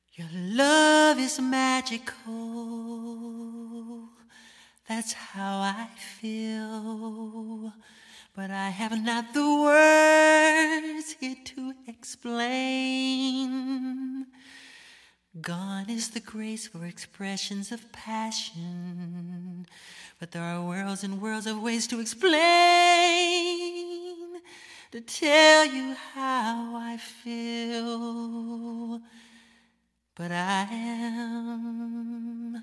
Your love is magical, that's how I feel, but I have not the words here to explain. Gone is the grace for expressions of passion, but there are worlds and worlds of ways to explain, to tell you how I feel. But I am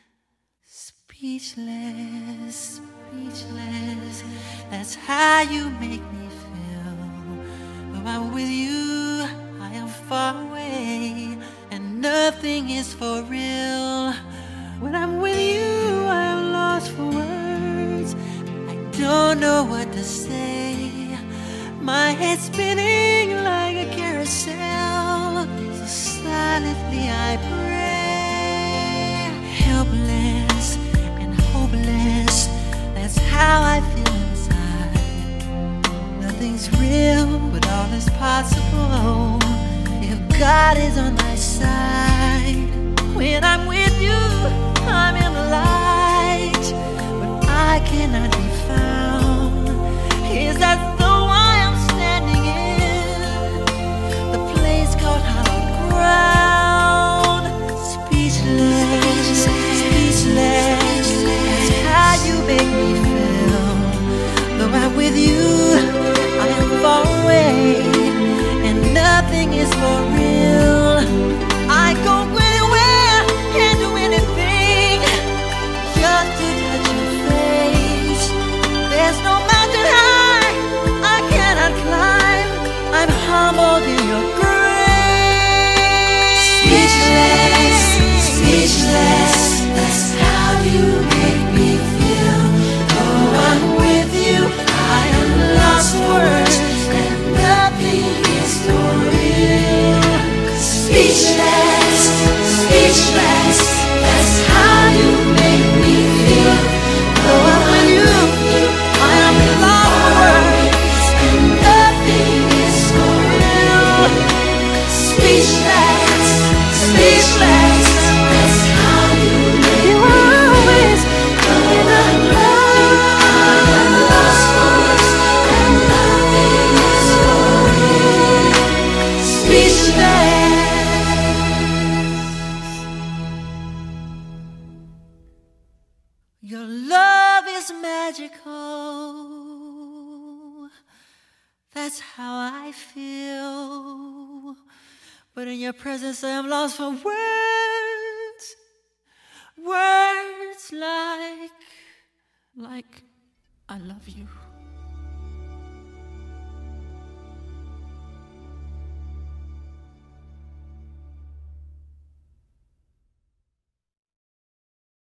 speechless, speechless. That's how you make me feel. Though I'm with you, I am far away, and nothing is for real. When I'm with you, I am lost for words. I don't know what to say. My head's spinning like a carousel. So silently I pray. Helpless and hopeless, that's how I feel inside. Nothing's real, but all is possible if God is on my side. When I'm with you, I'm in the light, but I cannot be found. Is that the one I'm standing in? The place called hallowed ground. Speechless, speechless. That's how you make me feel. Though I'm with you, I am far away, and nothing is for real. I go anywhere and do anything just to touch your face. There's no mountain high I cannot climb. I'm humbled in your grace. Speechless, speechless. That's how you make me feel. Oh, I'm with you, I am lost for words, and nothing is for real. Speechless, speechless. That's how you make me feel. Oh, I'm with you, I am lost for words, and nothing is for real. Speechless, speechless. That's how you make me always feel. When I'm with you, I am lost for words, and nothing is for real. Speechless. Your love is magical, that's how I feel. But in your presence I am lost for words. Words like I love you.